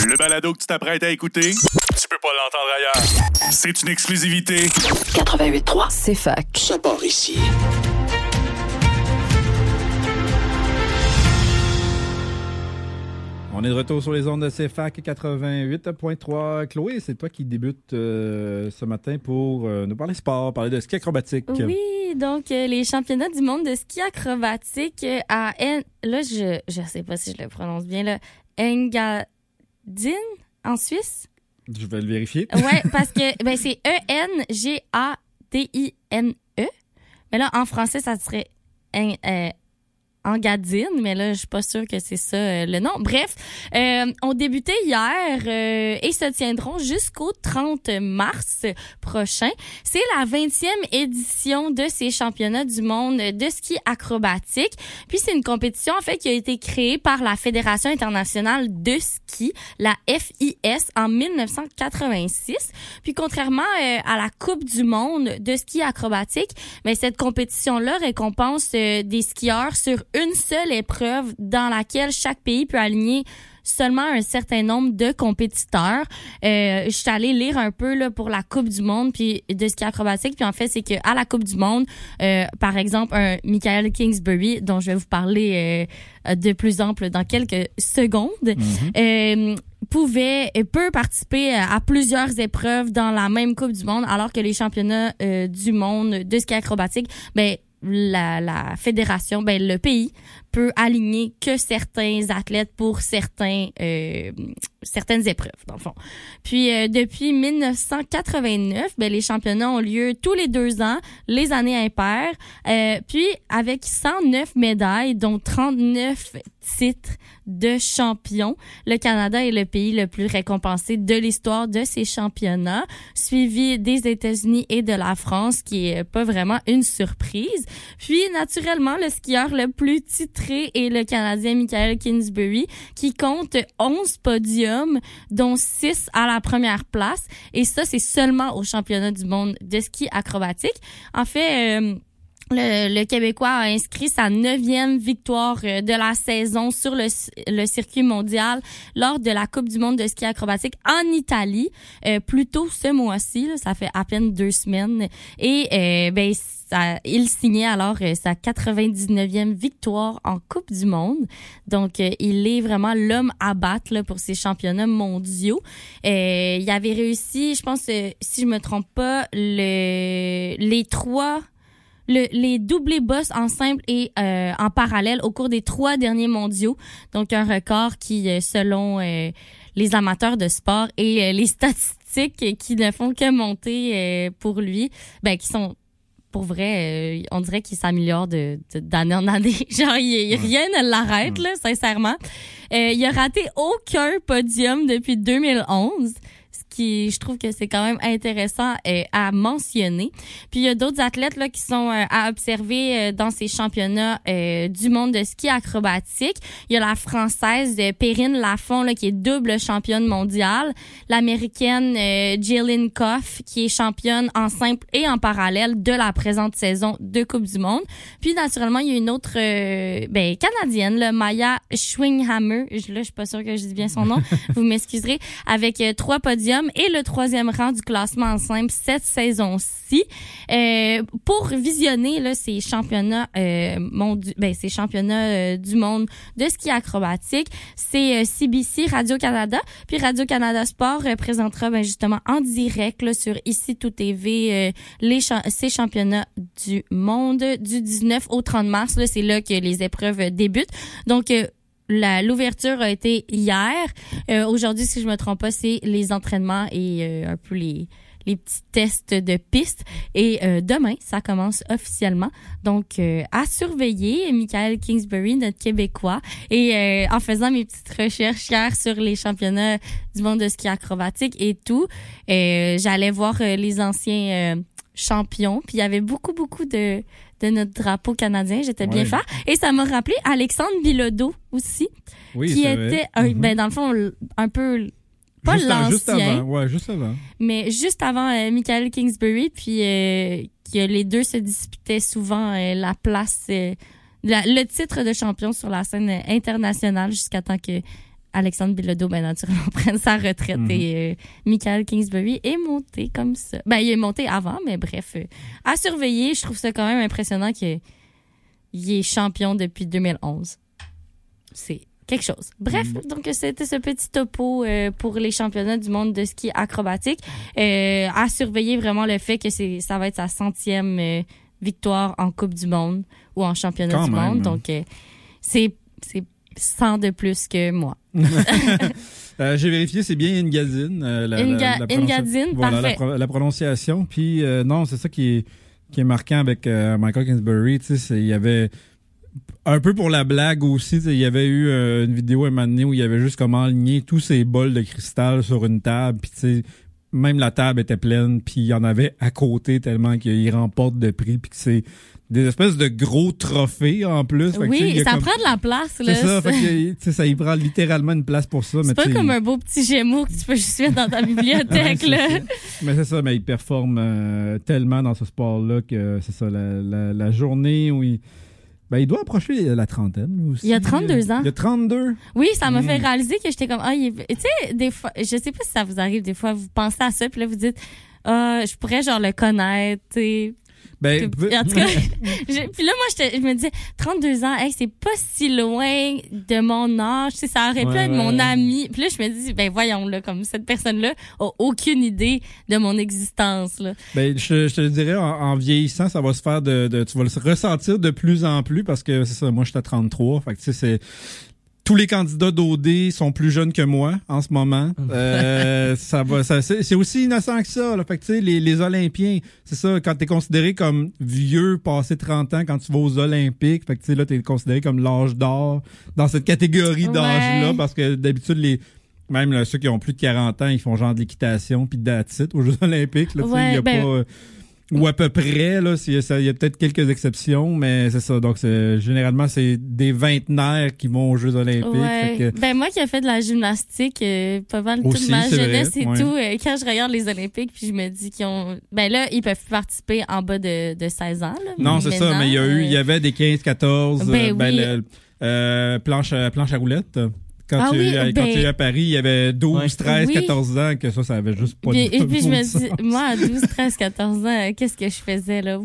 Le balado que tu t'apprêtes à écouter, tu peux pas l'entendre ailleurs. C'est une exclusivité. 88.3, c'est fac. Ça part ici. On est de retour sur les ondes de CFAC 88.3. Chloé, c'est toi qui débute ce matin pour nous parler sport, parler de ski acrobatique. Oui, donc les championnats du monde de ski acrobatique là, je sais pas si je le prononce bien, là, Engadin, en Suisse. Je vais le vérifier. Ouais, parce que c'est Engadine. Mais là, en français, ça serait Engadine, mais là, je suis pas sûre que c'est ça le nom. Bref, on débutait hier et se tiendront jusqu'au 30 mars prochain. C'est la 20e édition de ces championnats du monde de ski acrobatique. Puis c'est une compétition en fait qui a été créée par la Fédération internationale de ski, la FIS, en 1986. Puis contrairement à la Coupe du monde de ski acrobatique, mais cette compétition-là récompense des skieurs sur une seule épreuve dans laquelle chaque pays peut aligner seulement un certain nombre de compétiteurs. Je suis allée lire un peu là pour la Coupe du monde puis de ski acrobatique, puis en fait c'est que à la Coupe du monde, par exemple un Michael Kingsbury dont je vais vous parler de plus ample dans quelques secondes. Peut participer à plusieurs épreuves dans la même Coupe du monde, alors que les championnats du monde de ski acrobatique, la fédération, le pays peut aligner que certains athlètes pour certaines épreuves, dans le fond. Puis, depuis 1989, les championnats ont lieu tous les 2 ans, les années impaires, puis avec 109 médailles, dont 39 titres de champion. Le Canada est le pays le plus récompensé de l'histoire de ces championnats, suivi des États-Unis et de la France, qui est pas vraiment une surprise. Puis, naturellement, le skieur le plus titré est le Canadien Michael Kingsbury, qui compte 11 podiums, dont 6 à la première place. Et ça, c'est seulement au championnat du monde de ski acrobatique. En fait, le Québécois a inscrit sa 9e victoire de la saison sur le circuit mondial lors de la Coupe du monde de ski acrobatique en Italie, plus tôt ce mois-ci, là, ça fait à peine 2 semaines. Et il signait alors sa 99e victoire en Coupe du monde. Donc, il est vraiment l'homme à battre là, pour ces championnats mondiaux. Il avait réussi, je pense, si je me trompe pas, les doublés bosses en simple et en parallèle au cours des 3 derniers mondiaux. Donc, un record qui, selon les amateurs de sport et les statistiques qui ne font que monter pour lui, qui sont pour vrai, on dirait qu'il s'améliore d'année en année. Genre, rien ne l'arrête, là, sincèrement. Il a raté aucun podium depuis 2011. Ce qui, je trouve que c'est quand même intéressant à mentionner. Puis il y a d'autres athlètes là qui sont à observer dans ces championnats du monde de ski acrobatique. Il y a la Française Perrine Lafont là qui est double championne mondiale, l'Américaine Jillian Koff qui est championne en simple et en parallèle de la présente saison de Coupe du monde. Puis naturellement, il y a une autre canadienne, là, Maya Schwinghammer. Là, je suis pas sûre que je dis bien son nom. Vous m'excuserez. Avec 3 podiums et le 3e rang du classement en simple cette saison-ci. Pour visionner là, ces championnats du monde de ski acrobatique, c'est CBC Radio-Canada. Puis Radio-Canada Sport présentera justement en direct là, sur Ici Tout TV ces championnats du monde du 19 au 30 mars. Là, c'est là que les épreuves débutent. Donc, l'ouverture a été hier. Aujourd'hui, si je me trompe pas, c'est les entraînements et un peu les petits tests de piste. Et demain, ça commence officiellement. Donc, à surveiller, Michael Kingsbury, notre Québécois. Et en faisant mes petites recherches hier sur les championnats du monde de ski acrobatique et tout, j'allais voir les anciens champions. Puis il y avait beaucoup de notre drapeau canadien. J'étais bien fière. Et ça m'a rappelé Alexandre Bilodeau aussi, qui était, dans le fond, un peu, pas l'ancien. Juste avant. Mais juste avant Michael Kingsbury, puis que les deux se disputaient souvent la place, le titre de champion sur la scène internationale jusqu'à temps que Alexandre Bilodeau, ben naturellement, prenne sa retraite et Michael Kingsbury est monté comme ça. Ben, il est monté avant, mais bref, à surveiller. Je trouve ça quand même impressionnant qu'il est champion depuis 2011. C'est quelque chose. Bref, donc c'était ce petit topo pour les championnats du monde de ski acrobatique. À surveiller vraiment le fait que ça va être sa 100e victoire en Coupe du monde ou en championnat quand du même, monde. Donc, c'est 100 de plus que moi. J'ai vérifié, c'est bien Engadine. Engadine, voilà, parfait. la prononciation. Puis non, c'est ça qui est marquant avec Michael Kingsbury. Tu sais, il y avait un peu pour la blague aussi. Il y avait eu une vidéo un moment donné où il y avait juste comme aligné tous ces bols de cristal sur une table. Puis tu sais, même la table était pleine. Puis il y en avait à côté tellement qu'il remporte de prix. Puis que c'est des espèces de gros trophées en plus. Fait Oui, que, ça comme... prend de la place. Là. C'est ça, fait que, ça y prend littéralement une place pour ça. C'est pas comme un beau petit Gémeaux que tu peux juste mettre dans ta bibliothèque. Ouais, là. Ça. Mais c'est ça, mais il performe tellement dans ce sport-là que c'est ça, la journée où il doit approcher la trentaine lui aussi. Il a 32 ans. Il a 32. Oui, ça m'a fait réaliser que j'étais comme, tu sais, des fois, je sais pas si ça vous arrive, des fois, vous pensez à ça, puis là, vous dites, je pourrais genre le connaître, tu sais. Ben, En tout cas, puis là, moi, je me disais, 32 ans, hey, c'est pas si loin de mon âge, tu sais, ça aurait pu être mon ami. Puis là, je me dis, ben voyons, là, comme cette personne-là a aucune idée de mon existence, là. Ben, je te le dirais, en vieillissant, ça va se faire tu vas le ressentir de plus en plus parce que c'est ça, moi, je suis à 33, fait que tu sais, c'est... Tous les candidats d'OD sont plus jeunes que moi en ce moment. C'est aussi innocent que ça. Là. Fait que tu sais, les Olympiens, c'est ça, quand t'es considéré comme vieux, passé 30 ans, quand tu vas aux Olympiques, fait que tu sais, là, t'es considéré comme l'âge d'or dans cette catégorie d'âge-là, parce que d'habitude, même là, ceux qui ont plus de 40 ans, ils font genre de l'équitation puis de datit aux Jeux Olympiques. Là, il y a pas... Ou à peu près, là, il y a peut-être quelques exceptions, mais c'est ça. Donc, généralement, c'est des vingtenaires qui vont aux Jeux Olympiques. Ouais. Fait que... Ben, moi qui ai fait de la gymnastique pas mal toute ma jeunesse et tout, quand je regarde les Olympiques, puis je me dis qu'ils ont... Ben là, ils peuvent plus participer en bas de 16 ans. Là, non, c'est ça, mais il y avait des 15-14, planche à roulettes. Quand tu es à Paris, il y avait 12, 13, 14 ans, que ça avait juste pas de Et puis je me dis, moi, à 12, 13, 14 ans, qu'est-ce que je faisais, là?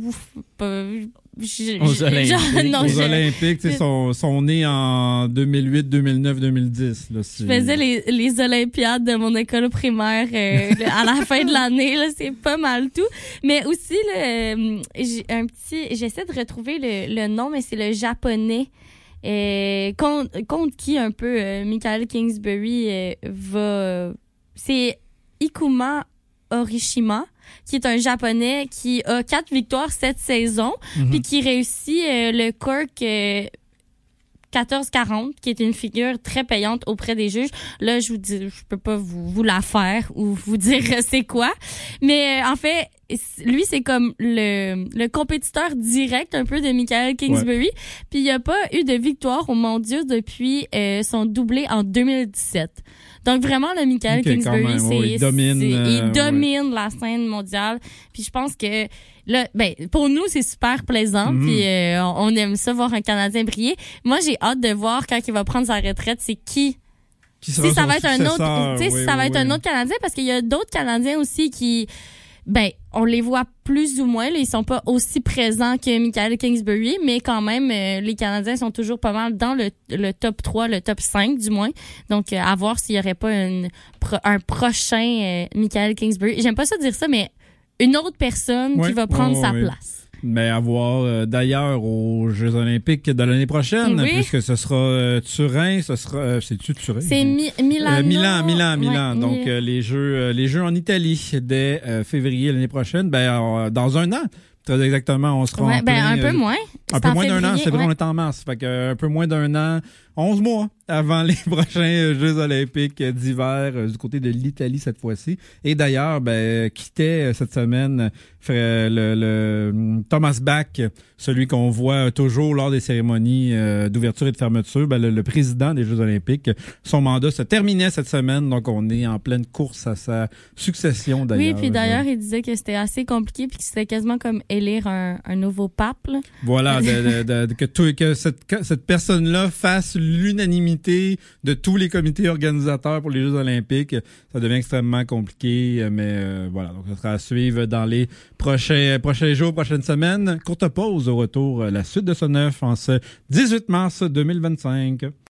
Aux Olympiques, tu sais, sont nés en 2008, 2009, 2010. Là, je faisais les Olympiades de mon école primaire à la fin de l'année, là, c'est pas mal tout. Mais aussi, là, j'essaie de retrouver le nom, mais c'est le japonais. Contre qui un peu Michael Kingsbury va... c'est Ikuma Orishima, qui est un Japonais qui a 4 victoires cette saison, puis qui réussit le Cork 1440, qui est une figure très payante auprès des juges. Là, je peux pas vous la faire ou vous dire c'est quoi. Mais en fait, lui, c'est comme le compétiteur direct un peu de Michael Kingsbury. Puis il n'y a pas eu de victoire aux mondiaux depuis son doublé en 2017. Donc vraiment, le Michael Kingsbury, il domine la scène mondiale. Puis je pense que là, ben pour nous, c'est super plaisant. Puis on aime ça voir un Canadien briller. Moi, j'ai hâte de voir quand il va prendre sa retraite, c'est qui ça va être un autre, tu sais, ça va être un autre Canadien, parce qu'il y a d'autres Canadiens aussi qui, ben, on les voit plus ou moins, là, ils sont pas aussi présents que Michael Kingsbury, mais quand même, les Canadiens sont toujours pas mal dans le top 3, le top 5 du moins. Donc, à voir s'il y aurait pas un prochain Michael Kingsbury. J'aime pas ça dire ça, mais une autre personne qui va prendre sa place. Mais à voir d'ailleurs aux Jeux Olympiques de l'année prochaine, puisque ce sera Turin, c'est-tu Turin? C'est Milan. Donc les Jeux en Italie dès février l'année prochaine, dans un an. Très exactement, on sera un peu moins. Un peu moins d'un an, c'est vrai, on est en mars. Fait que un peu moins d'un an, 11 mois avant les prochains Jeux Olympiques d'hiver du côté de l'Italie cette fois-ci. Et d'ailleurs, quittait cette semaine le Thomas Bach, celui qu'on voit toujours lors des cérémonies d'ouverture et de fermeture, le président des Jeux Olympiques. Son mandat se terminait cette semaine, donc on est en pleine course à sa succession d'ailleurs. Oui, puis d'ailleurs, il disait que c'était assez compliqué puis que c'était quasiment comme élire un nouveau pape. Là. Voilà, que cette personne-là fasse l'unanimité l'unanimité de tous les comités organisateurs pour les Jeux olympiques, ça devient extrêmement compliqué. Mais voilà, donc ça sera à suivre dans les prochains jours, prochaines semaines. Courte pause, au retour, la suite de ce 9 en ce 18 mars 2025.